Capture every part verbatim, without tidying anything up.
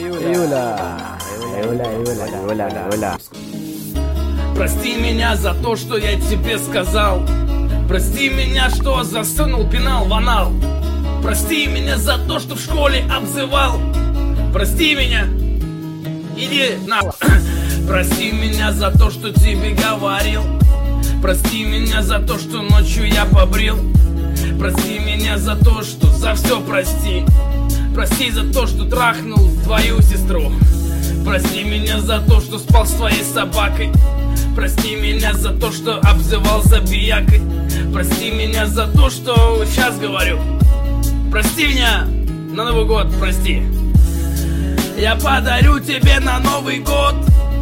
Юля, Юля, Юля, Юля, Юля. Прости меня за то, что я тебе сказал. Прости меня, что засунул пенал в анал. Прости меня за то, что в школе обзывал. Прости меня. Иди на. Прости меня за то, что тебе говорил. Прости меня за то, что ночью я побрил. Прости меня за то, что за все прости. Прости за то, что трахнул твою сестру. Прости меня за то, что спал с твоей собакой. Прости меня за то, что обзывал забиякой. Прости меня за то, что сейчас говорю. Прости меня на Новый год, прости. Я подарю тебе на Новый год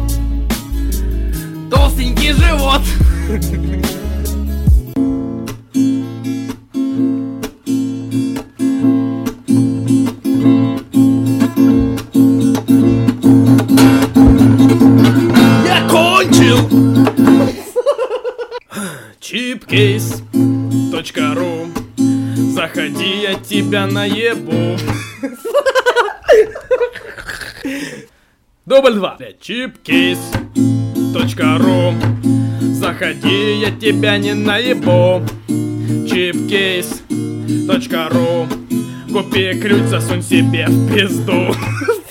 толстенький живот. Я кончил. чипкейс точка ру. Заходи, я тебя наебу. Дубль два. чипкейс точка ру. Заходи, я тебя не наебу. чипкейс точка ру. Купи ключ, засунь себе в пизду.